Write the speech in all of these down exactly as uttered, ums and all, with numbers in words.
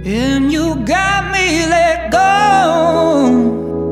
and you got me let go.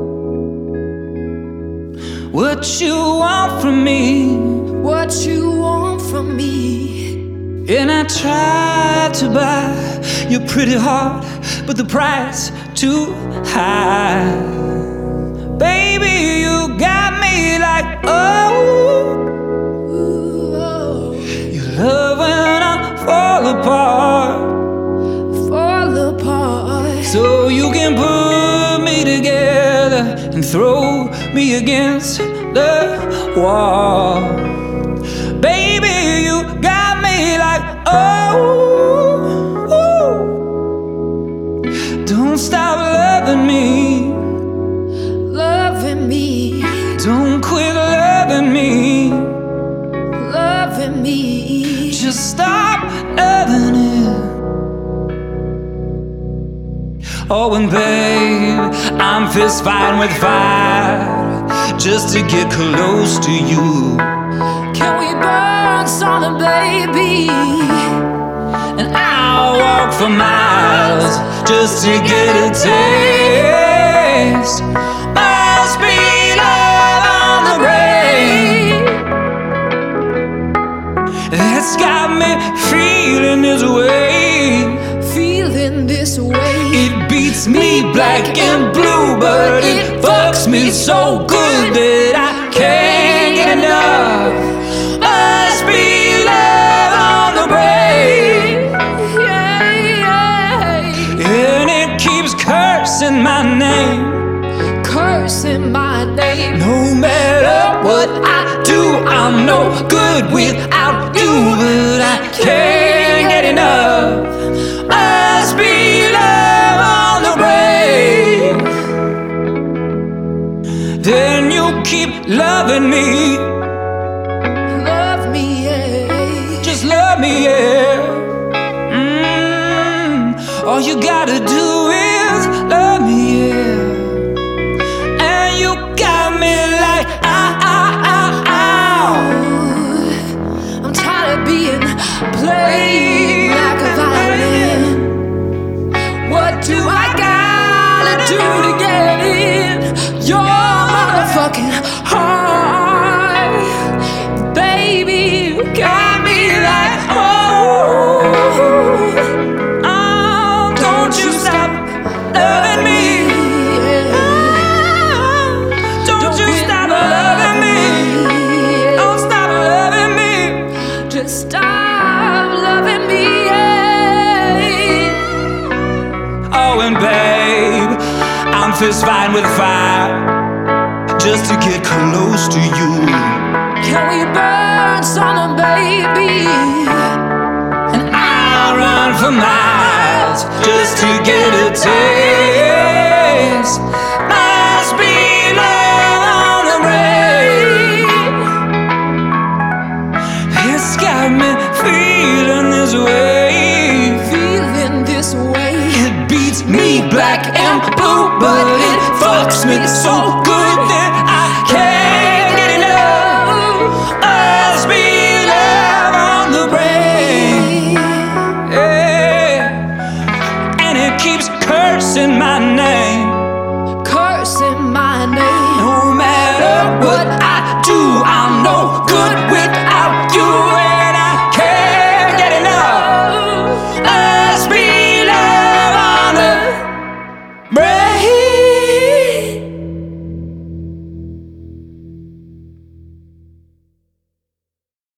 What you want from me? What you want from me? And I tried to buy your pretty heart, but the price too high. Baby, you got me like, oh, Ooh, oh. you love when I fall apart, Fall apart. so you can put me together and throw me against the wall. Baby, you got me like, oh, ooh. Don't stop loving me, Loving me. don't quit loving me, Loving me. just stop loving it. Oh, and babe, I'm fist fighting with fire just to get close to you. Can we burn something, baby? And I'll walk for miles just to get a taste. Must be love on the brain that's got me feeling this way. Feeling this way. It beats me black and blue, but it fucks me so good that I can't get enough. Must be love on the brain, Yeah, yeah. and it keeps cursing my name. Cursing my name. No matter what I do, I'm no good without you, but I can't get enough. Must be love on the brain. Then you keep loving me, Love me, yeah. just love me, yeah. Mm, all you gotta do is love me, yeah. And you got me like, ow, ow, ow, ow. I'm tired of being played like a violin. What do I gotta do to get in your motherfucking heart? Baby, you got me like, oh, oh, don't you stop loving me. Don't you stop loving me. Don't stop loving me. Just stop loving me, yeah. Oh, and babe, I'm fist fighting with fire just to get close to you. Can we burn something, baby? And I'll run for miles just to get a taste. Must be love on the brain. It's got me feeling this way. Feeling this way. It beats me black and blue, but it fucks me so good that I can't get enough. Must be love on the brain, yeah. And it keeps cursing my name. Cursing my name.